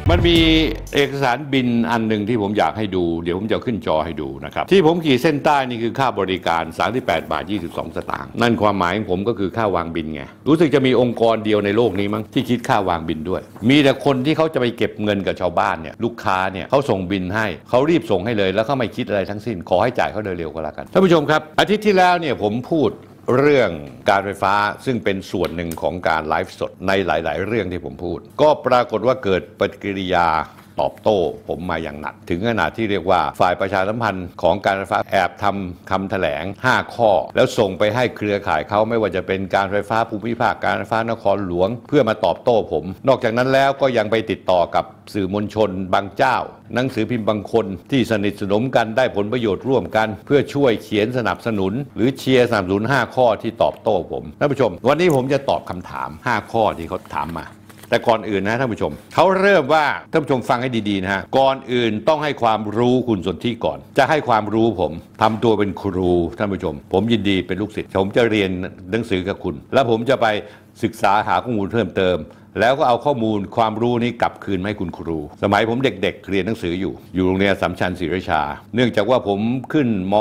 มันมีเอกสารบินอันหนึ่งที่ผมอยากให้ดูเดี๋ยวผมจะขึ้นจอให้ดูนะครับที่ผมขีดเส้นใต้นี่คือค่าบริการ38 บาท 22 สตางค์นั่นความหมายของผมก็คือค่าวางบินไงรู้สึกจะมีองค์กรเดียวในโลกนี้มั้งที่คิดค่าวางบินด้วยมีแต่คนที่เขาจะไปเก็บเงินกับชาวบ้านเนี่ยลูกค้าเนี่ยเขาส่งบินให้เขารีบส่งให้เลยแล้วเขาไม่คิดอะไรทั้งสิ้นขอให้จ่ายเขาเร็วๆก็แล้วกันท่านผู้ชมครับอาทิตย์ที่แล้วเนี่ยผมพูดเรื่องการไฟฟ้าซึ่งเป็นส่วนหนึ่งของการไลฟ์สดในหลายๆเรื่องที่ผมพูดก็ปรากฏว่าเกิดปฏิกิริยาตอบโต้ผมมาอย่างหนักถึงขนาดที่เรียกว่าฝ่ายประชาสัมพันธ์ของการไฟฟ้าแอบทำคำแถลง5ข้อแล้วส่งไปให้เครือข่ายเขาไม่ว่าจะเป็นการไฟฟ้าภูมิภาคการไฟฟ้านครหลวงเพื่อมาตอบโต้ผมนอกจากนั้นแล้วก็ยังไปติดต่อกับสื่อมวลชนบางเจ้าหนังสือพิมพ์บางคนที่สนิทสนมกันได้ผลประโยชน์ร่วมกันเพื่อช่วยเขียนสนับสนุนหรือเชียร์สนับสนุน5ข้อที่ตอบโต้ผมท่านผู้ชมวันนี้ผมจะตอบคำถาม5ข้อที่เขาถามมาแต่ก่อนอื่นนะท่านผู้ชมเขาเริ่มว่าท่านผู้ชมฟังให้ดีๆนะฮะก่อนอื่นต้องให้ความรู้คุณสนธิก่อนจะให้ความรู้ผมทำตัวเป็นครูท่านผู้ชมผมยินดีเป็นลูกศิษย์ผมจะเรียนหนังสือกับคุณแล้วผมจะไปศึกษาหาข้อมูลเพิ่มเติมแล้วก็เอาข้อมูลความรู้นี้กลับคืนให้คุณครูสมัยผมเด็กๆเรียนหนังสืออยู่โรงเรียนสัมชัญศรีราชาเนื่องจากว่าผมขึ้นม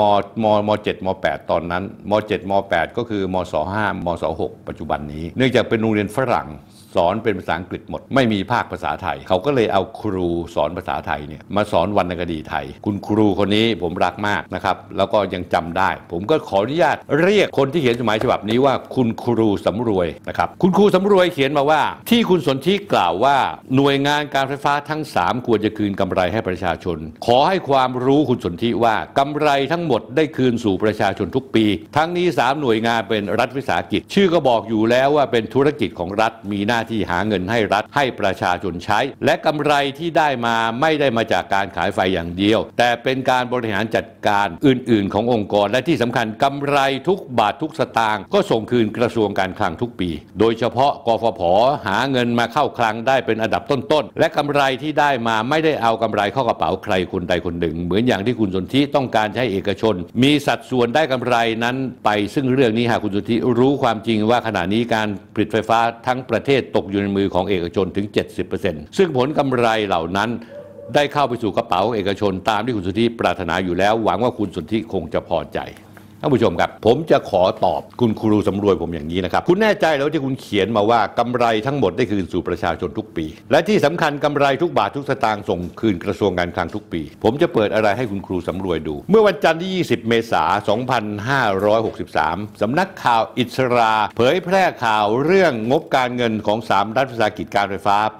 7ม8ตอนนั้นม7ม8ก็คือมศ5มศ6ปัจจุบันนี้เนื่องจากเป็นโรงเรียนฝรั่งสอนเป็นภาษาอังกฤษหมดไม่มีภาคภาษาไทยเขาก็เลยเอาครูสอนภาษาไทยเนี่ยมาสอนวรรณคดีไทยคุณครูคนนี้ผมรักมากนะครับแล้วก็ยังจำได้ผมก็ขออนุญาตเรียกคนที่เขียนจดหมายฉบับนี้ว่าคุณครูสำรวยนะครับคุณครูสำรวยเขียนมาว่าที่คุณสนธิกล่าวว่าหน่วยงานการไฟฟ้าทั้ง3ควรจะคืนกำไรให้ประชาชนขอให้ความรู้คุณสนธิว่ากำไรทั้งหมดได้คืนสู่ประชาชนทุกปีทั้งนี้3หน่วยงานเป็นรัฐวิสาหกิจชื่อก็บอกอยู่แล้วว่าเป็นธุรกิจของรัฐมีหน้าที่หาเงินให้รัฐให้ประชาชนใช้และกำไรที่ได้มาไม่ได้มาจากการขายไฟอย่างเดียวแต่เป็นการบริหารจัดการอื่นๆขององค์กรและที่สำคัญกำไรทุกบาททุกสตางค์ก็ส่งคืนกระทรวงการคลังทุกปีโดยเฉพาะกฟผ.หาเงินมาเข้าคลังได้เป็นอันดับต้นๆและกำไรที่ได้มาไม่ได้เอากำไรเข้ากระเป๋าใครคนใดคนหนึ่งเหมือนอย่างที่คุณสนธิต้องการให้เอกชนมีสัดส่วนได้กำไรนั้นไปซึ่งเรื่องนี้หากคุณสนธิรู้ความจริงว่าขณะนี้การผลิตไฟฟ้าทั้งประเทศตกอยู่ในมือของเอกชนถึง 70% ซึ่งผลกำไรเหล่านั้นได้เข้าไปสู่กระเป๋าเอกชนตามที่คุณสนธิปรารถนาอยู่แล้วหวังว่าคุณสนธิคงจะพอใจท่านผู้ชมครับผมจะขอตอบคุณครูสำรวยผมอย่างนี้นะครับคุณแน่ใจแล้วที่คุณเขียนมาว่ากำไรทั้งหมดได้คืนสู่ประชาชนทุกปีและที่สำคัญกำไรทุกบาททุกสตางค์ส่งคืนกระทรวงการคลังทุกปีผมจะเปิดอะไรให้คุณครูสำรวยดูเมื่อวันจันทร์ที่ 20 เมษายน 2563 สำนักข่าวอิสราเผยแพร่ข่าวเรื่องงบการเงินของ3รัฐวิสาหกิจการไฟฟ้าปี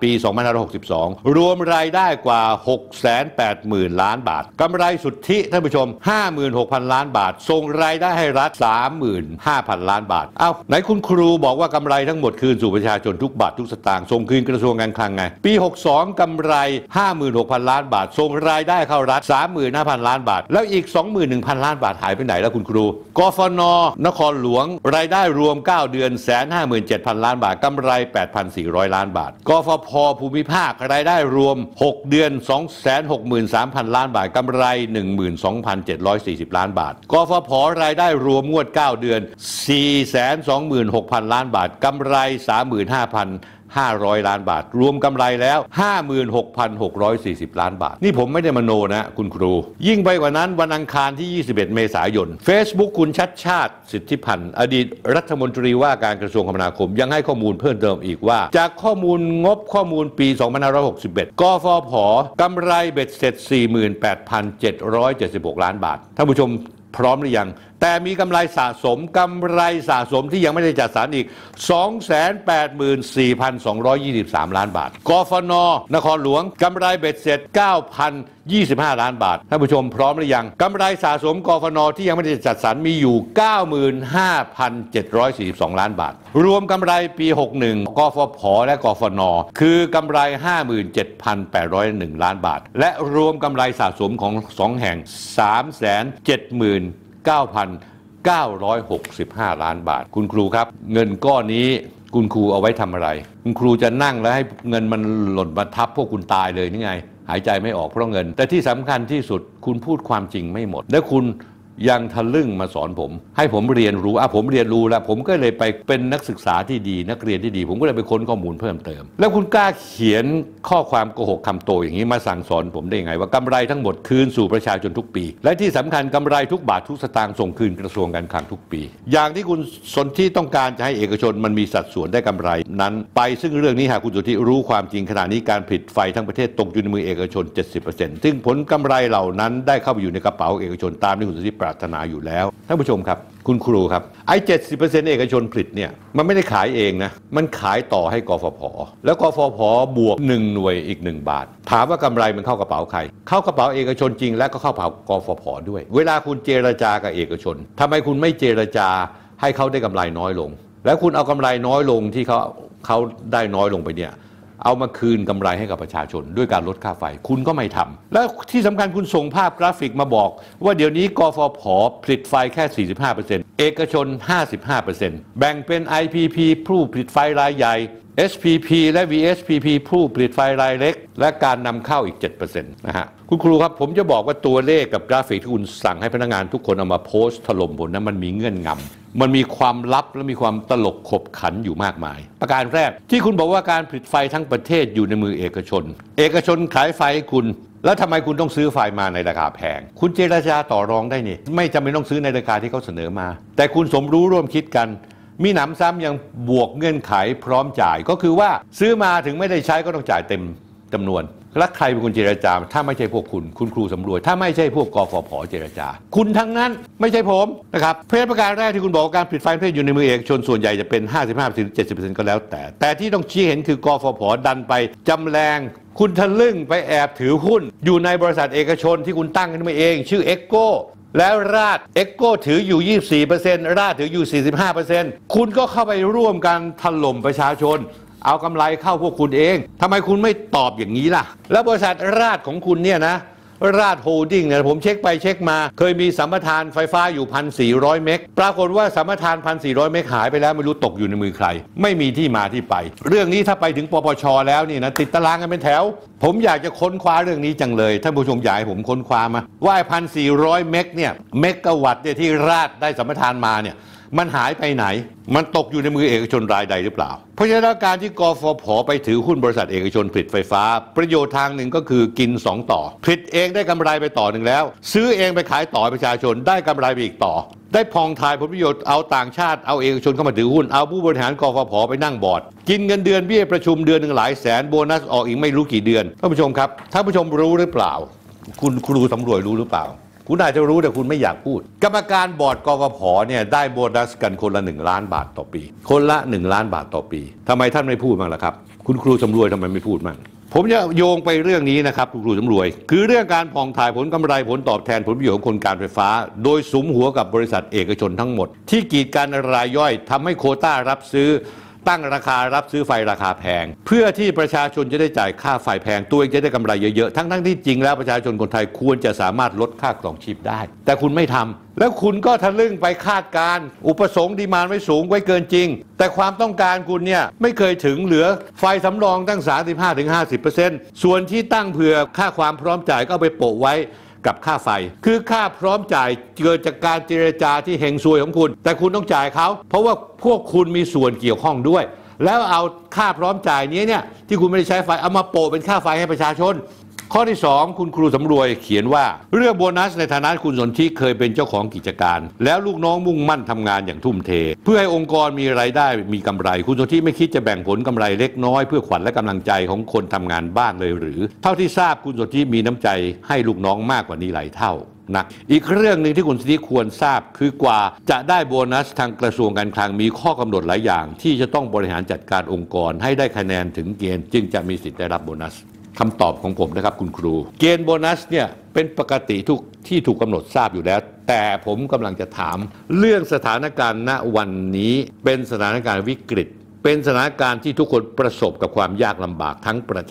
2562 รวมรายได้กว่า 680,000 ล้านบาทกำไรสุทธิท่านผู้ชม 56,000 ล้านบาทส่งรายได้ให้รัฐ 35,000 ล้านบาทไหนคุณครูบอกว่ากำไรทั้งหมดคืนสู่ประชาชนทุกบาททุกสตางค์ส่งคืนกระทรวงการคลังไงปี 62 กำไร 56,000 ล้านบาทส่งรายได้เข้ารัฐ 35,000 ล้านบาทแล้วอีก 21,000 ล้านบาทหายไปไหนแล้วคุณครูกฟน.นครหลวงรายได้รวม9เดือน 157,000 ล้านบาทกำไร 8,400 ล้านบาทกฟผ.ภูมิภาครายได้รวม6เดือน 263,000 ล้านบาทกำไร 12,740 ล้านบาทกฟผ.รายได้รวมงวด9เดือน 426,000 ล้านบาทกำไร 35,500 ล้านบาทรวมกำไรแล้ว 56,640 ล้านบาทนี่ผมไม่ได้มโนนะคุณครูยิ่งไปกว่านั้นวันอังคารที่ 21 เมษายน Facebook คุณชัดชาติสิทธิพันธ์อดีตรัฐมนตรีว่าการกระทรวงคมนาคมยังให้ข้อมูลเพิ่มเติมอีกว่าจากข้อมูลงบข้อมูลปี 2561 กฟผ.กำไรเบ็ดเสร็จ 48,776 ล้านบาทท่านผู้ชมพร้อมหรือยังแต่มีกำไรสะสมที่ยังไม่ได้จัดสรรอีก 284,223 ล้านบาทกฟน.นครหลวงกำไรเบ็ดเสร็จ 9,025 ล้านบาทท่านผู้ชมพร้อมหรือยังกำไรสะสมกฟน.ที่ยังไม่ได้จัดสรรมีอยู่ 95,742 ล้านบาทรวมกำไรปี 61 กฟผ.และกฟน.คือกำไร 57,801 ล้านบาทและรวมกำไรสะสมของ2แห่ง 379,965 ล้านบาทคุณครูครับเงินก้อนนี้คุณครูเอาไว้ทำอะไรคุณครูจะนั่งแล้วให้เงินมันหล่นมาทับพวกคุณตายเลยนี่ไงหายใจไม่ออกเพราะเงินแต่ที่สำคัญที่สุดคุณพูดความจริงไม่หมดและคุณยังทะลึ่งมาสอนผมให้ผมเรียนรู้ผมเรียนรู้แล้วผมก็เลยไปเป็นนักศึกษาที่ดีนักเรียนที่ดีผมก็เลยไปค้นข้อมูลเพิ่มเติมแล้วคุณกล้าเขียนข้อความโกหกคำโตอย่างนี้มาสั่งสอนผมได้ยังไงว่ากำไรทั้งหมดคืนสู่ประชาชนทุกปีและที่สำคัญกำไรทุกบาททุกสตางค์ส่งคืนกระทรวงการคลังทุกปีอย่างที่คุณสนธิต้องการจะให้เอกชนมันมีสัดส่วนได้กำไรนั้นไปซึ่งเรื่องนี้หากคุณสนธิรู้ความจริงขณะนี้การผลิตไฟทั้งประเทศตกอยู่ในมือเอกชน 70% ซึ่งผลกำไรเหล่านั้นได้เข้าไปอยู่ในกระเป๋าเอกชนตามที่คุณสนธิปรารถนาอยู่แล้วท่านผู้ชมครับคุณครูครับไอ้ 70% เอกชนผลิตเนี่ยมันไม่ได้ขายเองนะมันขายต่อให้กฟผ.แล้วกฟผ.บวก1หน่วยอีก1บาทถามว่ากำไรมันเข้ากระเป๋าใครเข้ากระเป๋าเอกชนจริงและก็เข้ากระเป๋ากฟผ.ด้วยเวลาคุณเจรจากับเอกชนทำไมคุณไม่เจรจาให้เขาได้กำไรน้อยลงแล้วคุณเอากำไรน้อยลงที่เขาได้น้อยลงไปเนี่ยเอามาคืนกำไรให้กับประชาชนด้วยการลดค่าไฟคุณก็ไม่ทำแล้วที่สำคัญคุณส่งภาพกราฟิกมาบอกว่าเดี๋ยวนี้กฟผ.ผลิตไฟแค่ 45% เอกชน 55% แบ่งเป็น IPP ผู้ผลิตไฟรายใหญ่ SPP และ VSPP ผู้ผลิตไฟรายเล็กและการนำเข้าอีก 7% นะฮะคุณครูครับผมจะบอกว่าตัวเลขกับกราฟิกที่คุณสั่งให้พนักงานทุกคนเอามาโพสต์ถล่มบนนั้นมันมีเงื่อนงำมันมีความลับและมีความตลกขบขันอยู่มากมายประการแรกที่คุณบอกว่าการผลิตไฟทั้งประเทศอยู่ในมือเอกชนเอกชนขายไฟให้คุณแล้วทำไมคุณต้องซื้อไฟมาในราคาแพงคุณเจรจาต่อรองได้นี่ไม่จำเป็นต้องซื้อในราคาที่เขาเสนอมาแต่คุณสมรู้ร่วมคิดกันมีหนำซ้ำยังบวกเงื่อนไขพร้อมจ่ายก็คือว่าซื้อมาถึงไม่ได้ใช้ก็ต้องจ่ายเต็มจำนวนและใครเป็นคนเจรจาถ้าไม่ใช่พวกคุณครูสำรวจถ้าไม่ใช่พวกกฟผ.เจรจาคุณทั้งนั้นไม่ใช่ผมนะครับเพศประการแรกที่คุณบอกการผลิตไฟประเทศอยู่ในมือเอกชนส่วนใหญ่จะเป็น 55-70% ก็แล้วแต่ที่ต้องชี้เห็นคือกฟผ.ดันไปจำแรงคุณทะลึ่งไปแอบถือหุ้นอยู่ในบริษัทเอกชนที่คุณตั้งขึ้นมาเองชื่อเอ็กโกแล้วราดเอ็กโกถืออยู่ 24% ราดถืออยู่ 45% คุณก็เข้าไปร่วมกันถล่มประชาชนเอากำไรเข้าพวกคุณเองทำไมคุณไม่ตอบอย่างนี้ล่ะแล้วบริษัทราดของคุณเนี่ยนะราดโฮลดิ้งเนี่ยผมเช็คไปเช็คมาเคยมีสัมปทานไฟฟ้าอยู่ 1,400 เมกปรากฏว่าสัมปทาน 1,400 เมกหายไปแล้วไม่รู้ตกอยู่ในมือใครไม่มีที่มาที่ไปเรื่องนี้ถ้าไปถึงปปช.แล้วนี่นะติดตารางกันเป็นแถวผมอยากจะค้นคว้าเรื่องนี้จังเลยท่านผู้ชมอยากให้ผมค้นคว้ามาว่า 1,400 เมกเนี่ยเมกะวัตต์เนี่ยที่ราดได้สัมปทานมาเนี่ยมันหายไปไหนมันตกอยู่ในมือเอกชนรายใดหรือเปล่าเพราะฉะนั้นการที่กฟผ.ไปถือหุ้นบริษัทเอกชนผลิตไฟฟ้าประโยชน์ทางหนึ่งก็คือกิน2ต่อผลิตเองได้กำไรไปต่อหนึ่งแล้วซื้อเองไปขายต่อประชาชนได้กำไรไปอีกต่อได้พองทายผลประโยชน์เอาต่างชาติเอาเอกชนเข้ามาถือหุ้นเอาผู้บริหารกฟผ.ไปนั่งบอร์ดกินเงินเดือนเบี้ยประชุมเดือนหนึ่งหลายแสนโบนัสออกอีกไม่รู้กี่เดือนท่านผู้ชมครับท่านผู้ชมรู้หรือเปล่าคุณครูสำรวจรู้หรือเปล่าคุณอาจจะรู้แต่คุณไม่อยากพูดกรรมการบอร์ดกฟผ.เนี่ยได้โบนัสกันคนละ1 ล้านบาทต่อปีคนละ1 ล้านบาทต่อปีทำไมท่านไม่พูดบ้างล่ะครับคุณครูสำรวจทำไมไม่พูดบ้างผมจะโยงไปเรื่องนี้นะครับคุณครูสำรวจคือเรื่องการผ่องถ่ายผลกำไรผลตอบแทนผลประโยชน์ของคนการไฟฟ้าโดยสุมหัวกับบริษัทเอกชนทั้งหมดที่กีดกันรายย่อยทำให้โควต้ารับซื้อตั้งราคารับซื้อไฟราคาแพงเพื่อที่ประชาชนจะได้จ่ายค่าไฟแพงตัวเองจะได้กำไรเยอะๆทั้งที่จริงแล้วประชาชนคนไทยควรจะสามารถลดค่าครองชีพได้แต่คุณไม่ทำแล้วคุณก็ทะลึ่งไปคาดการอุปสงค์ดีมานด์ไว้สูงไว้เกินจริงแต่ความต้องการคุณเนี่ยไม่เคยถึงเหลือไฟสำรองตั้ง 35-50% ส่วนที่ตั้งเผื่อค่าความพร้อมจ่ายก็เอาไปโปะไว้กับค่าไฟคือค่าพร้อมจ่ายเกิดจากการเจรจาที่เฮงซวยของคุณแต่คุณต้องจ่ายเขาเพราะว่าพวกคุณมีส่วนเกี่ยวข้องด้วยแล้วเอาค่าพร้อมจ่ายนี้เนี่ยที่คุณไม่ได้ใช้ไฟเอามาโปะเป็นค่าไฟให้ประชาชนข้อที่2คุณครูสำรวยเขียนว่าเรื่องโบนัสในฐานะคุณสนธิเคยเป็นเจ้าของกิจการแล้วลูกน้องมุ่งมั่นทำงานอย่างทุ่มเทเพื่อให้องค์กรมีรายได้มีกำไรคุณสนธิไม่คิดจะแบ่งผลกำไรเล็กน้อยเพื่อขวัญและกำลังใจของคนทำงานบ้านเลยหรือเท่าที่ทราบคุณสนธิมีน้ำใจให้ลูกน้องมากกว่านี้หลายเท่านะอีกเรื่องหนึ่งที่คุณสนธิควรทราบคือกว่าจะได้โบนัสทางกระทรวงการคลังมีข้อกำหนดหลายอย่างที่จะต้องบริหารจัดการองค์กรให้ได้คะแนนถึงเกณฑ์จึงจะมีสิทธิ์ได้รับโบนัสคำตอบของผมนะครับคุณครูเกณฑ์โบนัสเนี่ยเป็นปกติที่ถูกกำหนดทราบอยู่แล้วแต่ผมกำลังจะถามเรื่องสถานการณ์ณวันนี้เป็นสถานการณ์วิกฤตเป็นสถานการณ์ที่ทุกคนประสบกับความยากลำบากทั้งประเทศ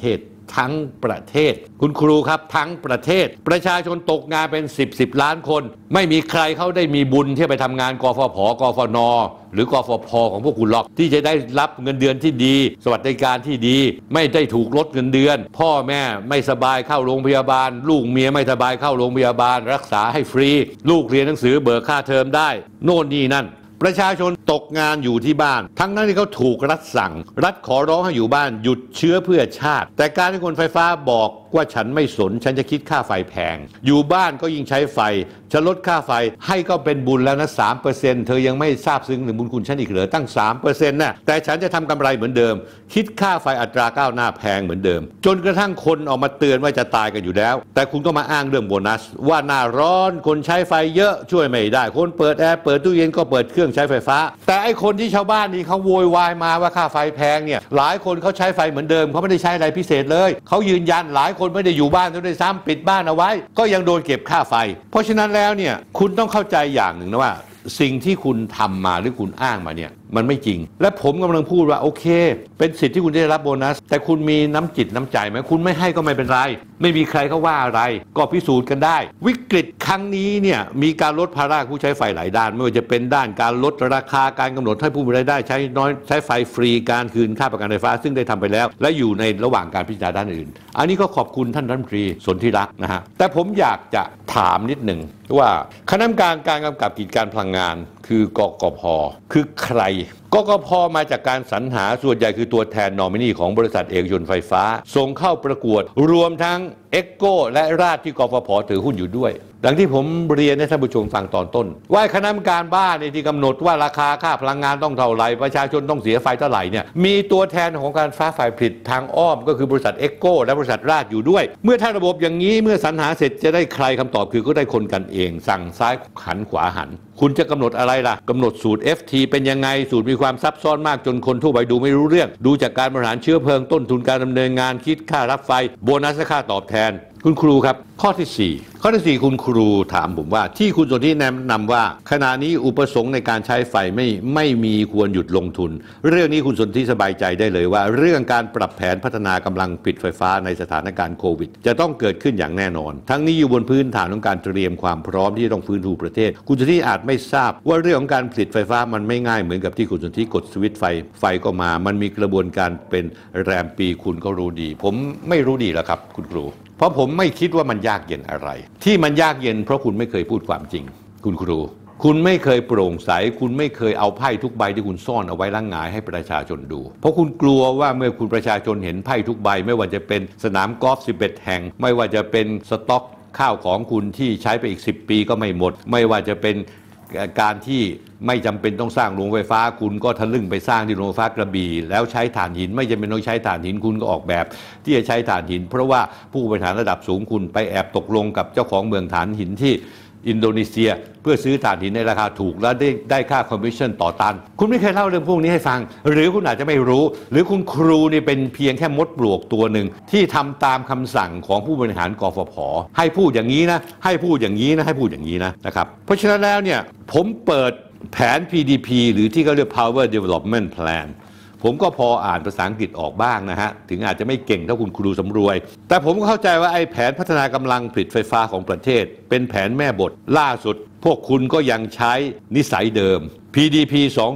ทั้งประเทศคุณครูครับทั้งประเทศประชาชนตกงานเป็น10 ล้านคนไม่มีใครเขาได้มีบุญที่ไปทำงานกฟผกฟนหรือกฟผของพวกคุณหรอกที่จะได้รับเงินเดือนที่ดีสวัสดิการที่ดีไม่ได้ถูกลดเงินเดือนพ่อแม่ไม่สบายเข้าโรงพยาบาลลูกเมียไม่สบายเข้าโรงพยาบาลรักษาให้ฟรีลูกเรียนหนังสือเบิกค่าเทอมได้โน่นนี่นั่นประชาชนตกงานอยู่ที่บ้านทั้งนั้นที่เขาถูกรัฐสั่งรัฐขอร้องให้อยู่บ้านหยุดเชื้อเพื่อชาติแต่การที่คนไฟฟ้าบอกว่าฉันไม่สนฉันจะคิดค่าไฟแพงอยู่บ้านก็ยิ่งใช้ไฟจะลดค่าไฟให้ก็เป็นบุญแล้วนะ 3% เธอยังไม่ทราบซึ้งถึงบุญคุณฉันอีกเหรอตั้ง 3% น่ะแต่ฉันจะทำกำไรเหมือนเดิมคิดค่าไฟอัตราก้าวหน้าแพงเหมือนเดิมจนกระทั่งคนออกมาเตือนว่าจะตายกันอยู่แล้วแต่คุณก็มาอ้างเรื่องโบนัสว่าหน้าร้อนคนใช้ไฟเยอะช่วยไม่ได้คนเปิดแอร์เปิดตู้เย็นก็เปิดเครื่องใช้ไฟฟ้าแต่ไอ้คนที่ชาวบ้านนี่เขาโวยวายมาว่าค่าไฟแพงเนี่ยหลายคนเขาใช้ไฟเหมือนเดิมเขาไม่ได้ใช้อะไรพิเศษเลยเขายืนยันหลายคนไม่ได้อยู่บ้านด้วยซ้ำปิดบ้านเอาไว้ก็ยังโดนเก็บค่าไฟเพราะฉะนั้นแล้วเนี่ยคุณต้องเข้าใจอย่างหนึ่งนะว่าสิ่งที่คุณทำมาหรือคุณอ้างมาเนี่ยมันไม่จริงและผมกำลังพูดว่าโอเคเป็นสิทธิ์ที่คุณได้รับโบนัสแต่คุณมีน้ำจิตน้ำใจไหมคุณไม่ให้ก็ไม่เป็นไรไม่มีใครเขาว่าอะไรก็พิสูจน์กันได้วิกฤตครั้งนี้เนี่ยมีการลดภาระผู้ใช้ไฟหลายด้านไม่ว่าจะเป็นด้านการลดราคาการกำหนดให้ผู้มีรายได้ใช้น้อยใช้ไฟฟรีการคืนค่าประกันไฟฟ้าซึ่งได้ทำไปแล้วและอยู่ในระหว่างการพิจารณาด้านอื่นอันนี้ก็ขอบคุณท่านรัฐมนตรีสนธิรักษ์นะฮะแต่ผมอยากจะถามนิดหนึ่งว่าคณะกรรมการกำกับกิจการพลังงานคือกกพ.คือใครกกพ.มาจากการสรรหาส่วนใหญ่คือตัวแทนนอมินีของบริษัทเอกชนไฟฟ้าส่งเข้าประกวดรวมทั้งเอ็กโกและราชที่กฟผ.ถือหุ้นอยู่ด้วยดังที่ผมเรียนให้ท่านผู้ชมฟังตอนต้นว่าคณะกรรมการบ้านที่กำหนดว่าราคาค่าพลังงานต้องเท่าไหร่ประชาชนต้องเสียไฟเท่าไหร่เนี่ยมีตัวแทนของการฟ้าฝ่ายผลิตทางอ้อมก็คือบริษัทเอ็กโกและบริษัทราชอยู่ด้วยเมื่อถ้าระบบอย่างนี้เมื่อสรรหาเสร็จจะได้ใครคำตอบคือก็ได้คนกันเองสั่งซ้ายหันขวาหันคุณจะกำหนดอะไรล่ะกำหนดสูตร FT เป็นยังไงสูตรมีความซับซ้อนมากจนคนทั่วไปดูไม่รู้เรื่องดูจากการบริหารเชื้อเพลิงต้นทุนการดำเนินงานคิดค่ารับไฟโบนัสและค่าตอบแทนคุณครูครับข้อที่4คุณครูถามผมว่าที่คุณสนธิแนะนำว่าขณะนี้อุปสงค์ในการใช้ไฟไม่มีควรหยุดลงทุนเรื่องนี้คุณสนธิสบายใจได้เลยว่าเรื่องการปรับแผนพัฒนากำลังผลิตไฟฟ้าในสถานการณ์โควิดจะต้องเกิดขึ้นอย่างแน่นอนทั้งนี้อยู่บนพื้นฐานของการเตรียมความพร้อมที่จะต้องฟื้นฟูประเทศคุณสนธิอาจไม่ทราบว่าเรื่องของการผลิตไฟฟ้ามันไม่ง่ายเหมือนกับที่คุณสนธิกดสวิตช์ไฟก็มามันมีกระบวนการเป็นแรมปีคุณก็รู้ดีผมไม่รู้ดีแล้วครับคุณครูเพราะผมไม่คิดว่ามันยากเย็นอะไรที่มันยากเย็นเพราะคุณไม่เคยพูดความจริงคุณครูคุณไม่เคยโปร่งใสคุณไม่เคยเอาไพ่ทุกใบที่คุณซ่อนเอาไว้ล้างงายให้ประชาชนดูเพราะคุณกลัวว่าเมื่อคุณประชาชนเห็นไพ่ทุกใบไม่ว่าจะเป็นสนามกอล์ฟ11แห่งไม่ว่าจะเป็นสต็อกข้าวของคุณที่ใช้ไปอีก10ปีก็ไม่หมดไม่ว่าจะเป็นการที่ไม่จำเป็นต้องสร้างโรงไฟฟ้าคุณก็ทะลึ่งไปสร้างที่โรงไฟฟ้ากระบี่แล้วใช้ถ่านหินไม่จำเป็นต้องใช้ถ่านหินคุณก็ออกแบบที่จะใช้ถ่านหินเพราะว่าผู้บริหารระดับสูงคุณไปแอบตกลงกับเจ้าของเมืองถ่านหินที่อินโดนีเซียเพื่อซื้อถ่านหินในราคาถูกและได้ค่าคอมมิชชั่นต่อตันคุณไม่เคยเล่าเรื่องพวกนี้ให้ฟังหรือคุณอาจจะไม่รู้หรือคุณครูนี่เป็นเพียงแค่มดปลวกตัวหนึ่งที่ทำตามคำสั่งของผู้บริหารกฟผ.ให้พูดอย่างนี้นะให้พูดอย่างนี้นะให้พูดอย่างนี้นะครับเพราะฉะนั้นแล้วเนี่ยผมเปิดแผน PDP หรือที่เขาเรียก Power Development Plan ผมก็พออ่านภาษาอังกฤษออกบ้างนะฮะถึงอาจจะไม่เก่งเท่าคุณครูสำรวยแต่ผมก็เข้าใจว่าไอ้แผนพัฒนากำลังผลิตไฟฟ้าของประเทศเป็นแผนแม่บทล่าสุดพวกคุณก็ยังใช้นิสัยเดิม PDP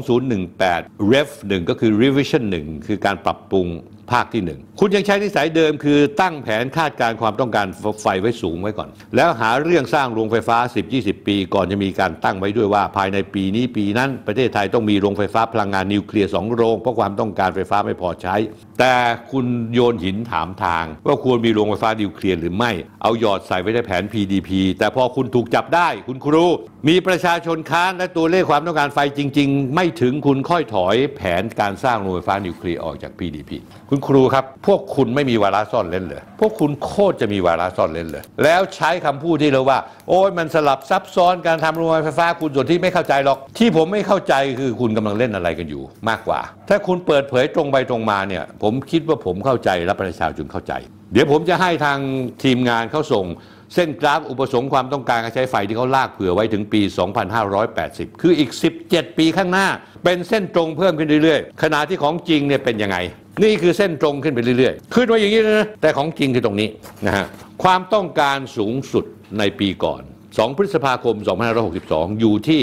2018 Rev 1ก็คือ Revision 1คือการปรับปรุงภาคที่1คุณยังใช้นิสัยเดิมคือตั้งแผนคาดการความต้องการไฟไว้สูงไว้ก่อนแล้วหาเรื่องสร้างโรงไฟฟ้า 10-20 ปีก่อนจะมีการตั้งไว้ด้วยว่าภายในปีนี้ปีนั้นประเทศไทยต้องมีโรงไฟฟ้าพลังงานนิวเคลียร์2โรงเพราะความต้องการไฟฟ้าไม่พอใช้แต่คุณโยนหินถามทางว่าควรมีโรงไฟฟ้านิวเคลียร์หรือไม่เอาหยอดใส่ไว้ในแผน PDP แต่พอคุณถูกจับได้คุณครูมีประชาชนค้านและตัวเลขความต้องการไฟจริงๆไม่ถึงคุณค่อยถอยแผนการสร้างโรงไฟฟ้านิวเคลียร์ออกจาก PDP คุณครูครับพวกคุณไม่มีวาระซ่อนเร้นเลยพวกคุณโคตรจะมีวาระซ่อนเร้นเลยแล้วใช้คำพูดที่เราว่าโอ้ยมันสลับซับซ้อนการทำโรงไฟฟ้าคุณส่วนที่ไม่เข้าใจหรอกที่ผมไม่เข้าใจคือคุณกำลังเล่นอะไรกันอยู่มากกว่าถ้าคุณเปิดเผยตรงไปตรงมาเนี่ยผมคิดว่าผมเข้าใจและประชาชนเข้าใจเดี๋ยวผมจะให้ทางทีมงานเขาส่งเส้นกราฟอุปสงค์ความต้องการการใช้ไฟที่เขาลากเผื่อไว้ถึงปี 2580 คืออีก 17 ปีข้างหน้าเป็นเส้นตรงเพิ่มขึ้นเรื่อยๆขณะที่ของจริงเนี่ยเป็นยังไงนี่คือเส้นตรงขึ้นไปเรื่อยๆขึ้นมาอย่างนี้นะแต่ของจริงคือตรงนี้นะฮะความต้องการสูงสุดในปีก่อน2 พฤษภาคม 2562 อยู่ที่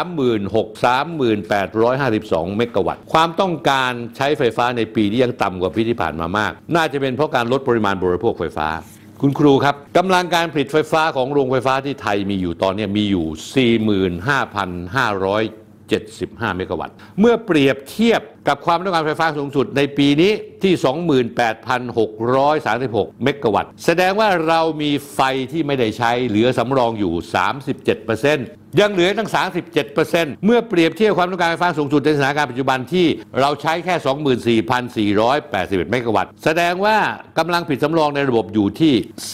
38,52 เมกะวัตต์ความต้องการใช้ไฟฟ้าในปีนี้ยังต่ำกว่าปีที่ผ่านมามากน่าจะเป็นเพราะการลดปริมาณบริโภคไฟฟ้าคุณครูครับกำลังการผลิตไฟฟ้าของโรงไฟฟ้าที่ไทยมีอยู่ตอนนี้มีอยู่ 45,575 เมกะวัตต์เมื่อเปรียบเทียบกับความต้องการไฟฟ้าสูงสุดในปีนี้ที่ 28,636 เมกะวัตต์แสดงว่าเรามีไฟที่ไม่ได้ใช้เหลือสำรองอยู่ 37%ยังเหลือตั้ง 37%เมื่อเปรียบเทียบความต้องการไฟฟ้าสูงสุดในสถานการณ์ปัจจุบันที่เราใช้แค่ 24,481 เมกะวัตต์แสดงว่ากำลังผลิตสำรองในระบบอยู่ที่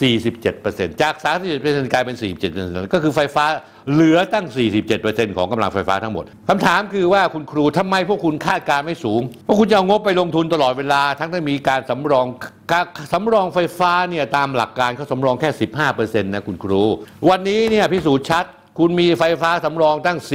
47% จาก 37% กลายเป็น 47% ก็คือไฟฟ้าเหลือตั้ง 47% ของกำลังไฟฟ้าทั้งหมดคำถามคือว่าคุณครูทำไมพวกคุณคาดการณ์ไม่สูงเพราะคุณจะเอางบไปลงทุนตลอดเวลาทั้งที่มีการสำรองไฟฟ้าเนี่ยตามหลักการเขาสำรองแค่ 15% นะคุณครูวันนี้เนี่ยพิสูจน์ชัดคุณมีไฟฟ้าสำรองตั้ง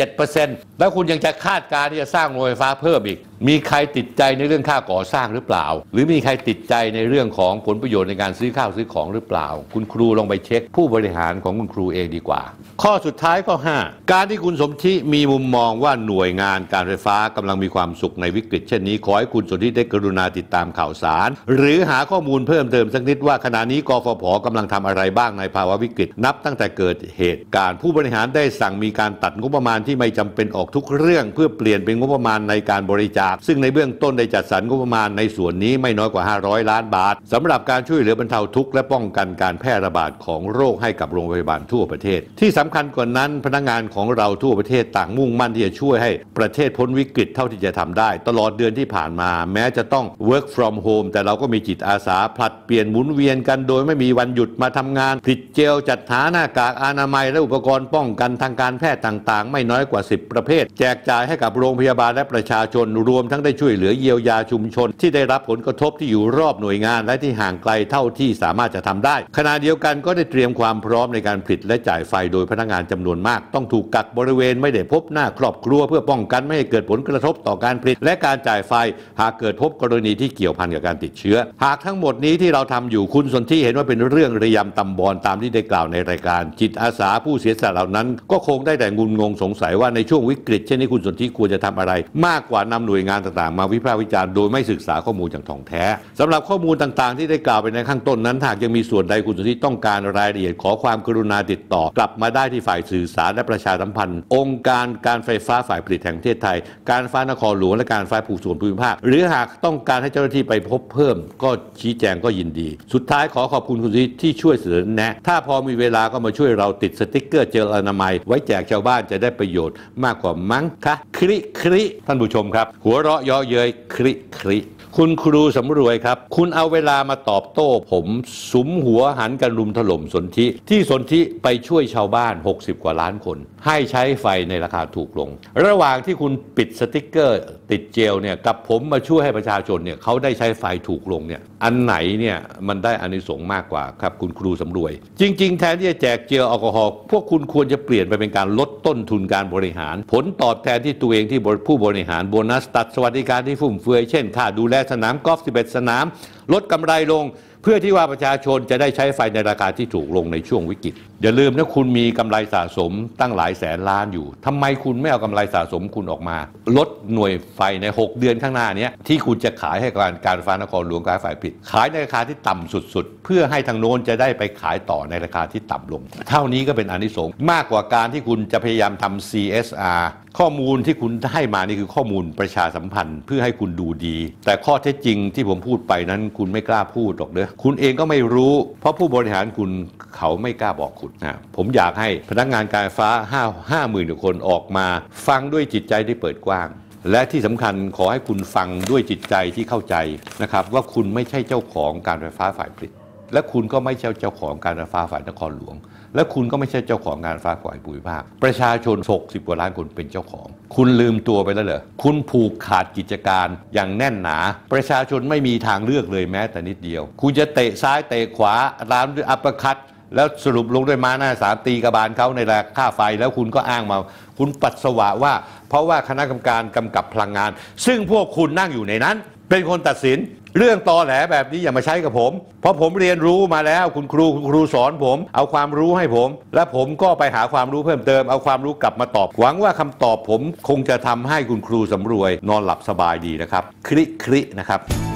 47% แล้วคุณยังจะคาดการณ์ที่จะสร้างโรงไฟฟ้าเพิ่มอีกมีใครติดใจในเรื่องค่าก่อสร้างหรือเปล่าหรือมีใครติดใจในเรื่องของผลประโยชน์ในการซื้อข้าวซื้อของหรือเปล่าคุณครูลองไปเช็คผู้บริหารของคุณครูเองดีกว่าข้อสุดท้ายข้อ 5การที่คุณสมธิมีมุมมองว่าหน่วยงานการไฟฟ้ากำลังมีความสุขในวิกฤตเช่นนี้ขอให้คุณสนธิได้กรุณาติดตามข่าวสารหรือหาข้อมูลเพิ่มเติมสักนิดว่าขณะนี้กฟผ.กำลังทำอะไรบ้างในภาวะวิกฤตนับตั้งแต่เกิดเหตุการณ์ผู้บริหารได้สั่งมีการตัดงบประมาณที่ไม่จำเป็นออกทุกเรื่องเพื่อเปลี่ยนเป็นงบประมาณในการบริจาคซึ่งในเบื้องต้นได้จัดสรรงบประมาณในส่วนนี้ไม่น้อยกว่า500 ล้านบาทสำหรับการช่วยเหลือบรรเทาทุกข์และป้องกันการแพร่ระบาดของโรคให้กับโรงพยาบาลทั่วประเทศที่สำคัญกว่านั้นพนักงานของเราทั่วประเทศต่างมุ่งมั่นที่จะช่วยให้ประเทศพ้นวิกฤตเท่าที่จะทำได้ตลอดเดือนที่ผ่านมาแม้จะต้อง work from home แต่เราก็มีจิตอาสาผลัดเปลี่ยนหมุนเวียนกันโดยไม่มีวันหยุดมาทำงานผลิตเจลจัดหาหน้ากากอนามัยและอุปกรณ์ป้องกันทางการแพทย์ต่างๆไม่น้อยกว่า10ประเภทแจกจ่ายให้กับโรงพยาบาลและประชาชนรวมทั้งได้ช่วยเหลือเยียวยาชุมชนที่ได้รับผลกระทบที่อยู่รอบหน่วยงานและที่ห่างไกลเท่าที่สามารถจะทำได้ขณะเดียวกันก็ได้เตรียมความพร้อมในการผลิตและจ่ายไฟโดยพนักงานจำนวนมากต้องถูกกักบริเวณไม่ได้พบหน้าครอบครัวเพื่อป้องกันไม่ให้เกิดผลกระทบต่อการผลิตและการจ่ายไฟหากเกิดพบกรณีที่เกี่ยวพันกับการติดเชื้อหากทั้งหมดนี้ที่เราทำอยู่คุณสนธิเห็นว่าเป็นเรื่องระยำตำบอนตามที่ได้กล่าวในรายการจิตอาสาผู้เสียสละเหล่านั้นก็คงได้แต่งุนงงสงสัยว่าในช่วงวิกฤตเช่นนี้คุณสนธิควรจะทำอะไรมากกว่านำหน่วยงานต่างๆมาวิพากษ์วิจารณ์โดยไม่ศึกษาข้อมูลอย่างถ่องแท้สำหรับข้อมูลต่างๆที่ได้กล่าวไปในข้างต้นนั้นหากยังมีส่วนใดคุณสนธิต้องการรายละเอียดขอความกรุณาติดต่อกลับมาได้ที่ฝ่ายสื่อสารและประชาสัมพันธ์องค์การการไฟฟ้าฝ่ายผลิตแห่งประเทศไทยการไฟฟ้านครหลวงและการไฟฟ้าส่วนภูมิภาคหรือหากต้องการให้เจ้าหน้าที่ไปพบเพิ่มก็ชี้แจงก็ยินดีสุดท้ายขอขอบคุณคุณสนธิที่ช่วยเสนอแนะถ้าพอมีเวลาก็มาช่วยเราติดสติ๊กเกอร์เจลอนามัยไว้แจกชาวบ้านจะได้ประโยชน์มากกว่ามั้งคะคริท่านผู้ชมครับหัวเราะเยาะเย้ยคริคุณครูสำรวยครับคุณเอาเวลามาตอบโต้ผมสุมหัวหันกันรุมถล่มสนธิที่สนธิไปช่วยชาวบ้าน60 กว่าล้านคนให้ใช้ไฟในราคาถูกลงระหว่างที่คุณปิดสติ๊กเกอร์ติดเจลเนี่ยกับผมมาช่วยให้ประชาชนเนี่ยเขาได้ใช้ไฟถูกลงเนี่ยอันไหนเนี่ยมันได้อานิสงส์มากกว่าครับคุณครูสำรวยจริงๆแทนที่จะแจกเจลแอลกอฮอล์พวกคุณควรจะเปลี่ยนไปเป็นการลดต้นทุนการบริหารผลตอบแทนที่ตัวเองที่ผู้บริหารโบนัสตัดสวัสดิการที่ฟุ่มเฟือยเช่นค่าดูแลสนามกอล์ฟ11 สนามลดกำไรลงเพื่อที่ว่าประชาชนจะได้ใช้ไฟในราคาที่ถูกลงในช่วงวิกฤตอย่าลืมนะคุณมีกำไรสะสมตั้งหลายแสนล้านอยู่ทำไมคุณไม่เอากำไรสะสมคุณออกมาลดหน่วยไฟใน6 เดือนข้างหน้านี้ที่คุณจะขายให้การไฟฟ้านครหลวงการไฟผลิตขายในราคาที่ต่ำสุดๆเพื่อให้ทางโน้นจะได้ไปขายต่อในราคาที่ต่ำลงเท่านี้ก็เป็นอานิสงส์มากกว่าการที่คุณจะพยายามทำ CSR ข้อมูลที่คุณให้มานี่คือข้อมูลประชาสัมพันธ์เพื่อให้คุณดูดีแต่ข้อเท็จจริงที่ผมพูดไปนั้นคุณไม่กล้าพูดหรอกเด้อคุณเองก็ไม่รู้เพราะผู้บริหารคุณเขาไม่กล้าบอกคุณนะผมอยากให้พนักงานการไฟฟ้า 50,000 กว่าคนออกมาฟังด้วยจิตใจที่เปิดกว้างและที่สำคัญขอให้คุณฟังด้วยจิตใจที่เข้าใจนะครับว่าคุณไม่ใช่เจ้าของการไฟฟ้าฝ่ายผลิตและคุณก็ไม่ใช่เจ้าของการไฟฟ้าฝ่ายนครหลวงและคุณก็ไม่ใช่เจ้าของการไฟฟ้าฝ่ายภูมิภาคประชาชน60 กว่าล้านคนเป็นเจ้าของคุณลืมตัวไปแล้วเหรอคุณผูกขาดกิจการอย่างแน่นหนาประชาชนไม่มีทางเลือกเลยแม้แต่นิดเดียวคุณจะเตะซ้ายเตะขวาตามด้วยอัปเปอร์คัตแล้วสรุปลงด้วยม้าหน้าศาลตีกระบาลเขาในราคาค่าไฟแล้วคุณก็อ้างมาคุณปัสสาวะว่าเพราะว่าคณะกรรมการกำกับพลังงานซึ่งพวกคุณนั่งอยู่ในนั้นเป็นคนตัดสินเรื่องตอแหลแบบนี้อย่ามาใช้กับผมเพราะผมเรียนรู้มาแล้วคุณครูสอนผมเอาความรู้ให้ผมและผมก็ไปหาความรู้เพิ่มเติมเอาความรู้กลับมาตอบหวังว่าคำตอบผมคงจะทำให้คุณครูสำรวยนอนหลับสบายดีนะครับคลินะครับ